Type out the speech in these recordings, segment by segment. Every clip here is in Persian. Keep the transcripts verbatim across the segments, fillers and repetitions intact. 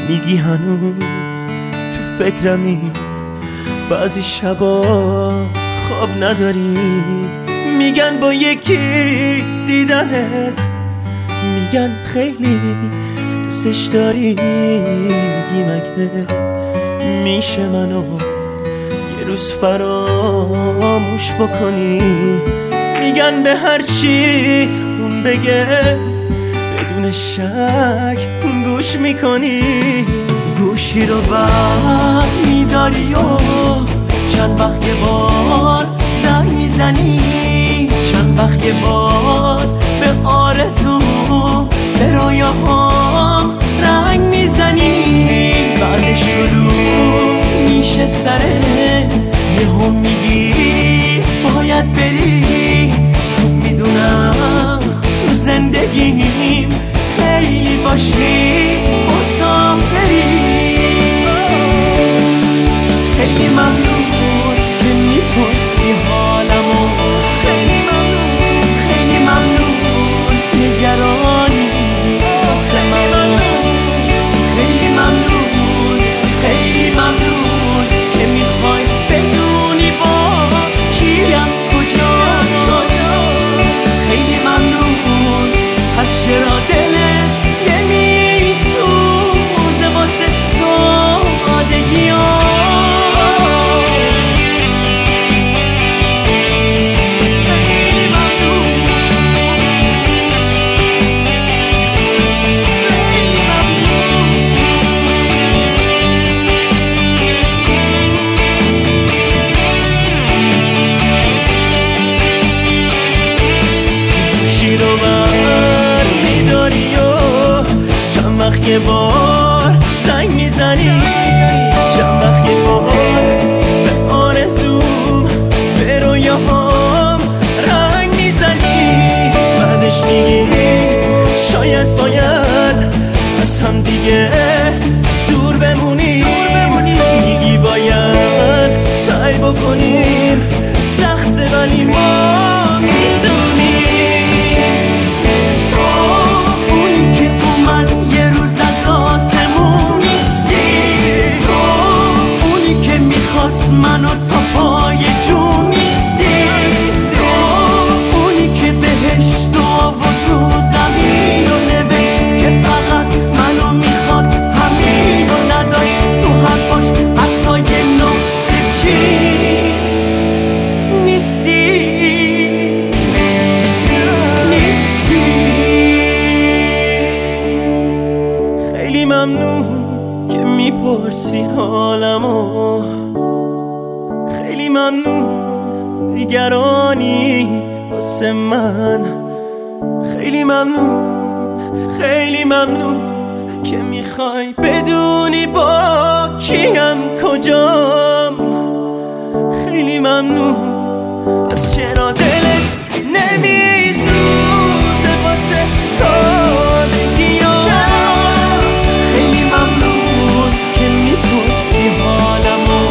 میگی هنوز تو فکرمی، بعضی شبا خواب نداری، میگن با یکی دیدنت، میگن خیلی دوستش داری. میگی مگه میشه منو یه روز فراموش بکنی؟ میگن به هر چی اون بگه بدون شک گوش میکنی. گوشی رو بر میداری و چند وقت یه بار زنگ میزنی، چند وقت یه بار به آرزو به رویاهام رنگ میزنی. بعد شروع میشه سرت، یهو میگی باید بری. میدونم تو زندگیم خیلی باشی مسافری. خیلی ممنون که میپرسی حالمو، خیلی ممنون، خیلی ممنون نگرانی واسه من. خیلی ممنون، خیلی ممنون که میخوای بدونی با کیم کجا. خیلی ممنون از چرا دلت نمیسوزه واسه سادگی ها. رو بر میداری و چند وقت یه بار زنگ میزنی، چند وقت یه بار به آرزوم به رویاهام رنگ میزنی. بعدش میگی شاید باید از هم دیگه دور بمونی، میگی باید سعی بکنیم، سخته ولی ما میتونیم. منو تا پای جون نیستی، تو اونی که بهشت و آورد رو زمین و نوشت که فقط منو میخواد همین و نداشت تو حرفاش حتی یه نقطه چی نیستی، نیستی. خیلی ممنون که میپرسی حالمو، خیلی ممنون نگرانی واسه من. خیلی ممنون، خیلی ممنون که میخوای بدونی با کیم کجام. خیلی ممنون از چرا دلت نمیسوزه واسه سادگی ها. خیلی ممنون که میپرسی حالمو،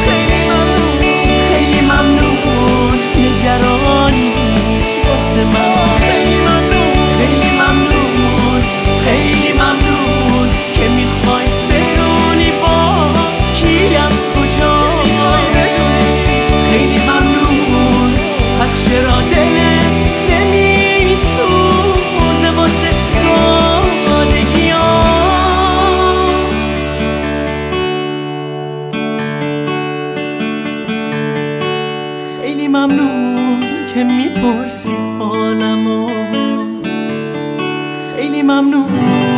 خیلی ممنون، خیلی ممنون، خیلی ممنون که میخوای بدونی با کیم کجا. خیلی ممنون از چرا دلت نمیسوزه واسه سادگی ها. خیلی ممنون که میپرسی حالمو، خیلی ممنون.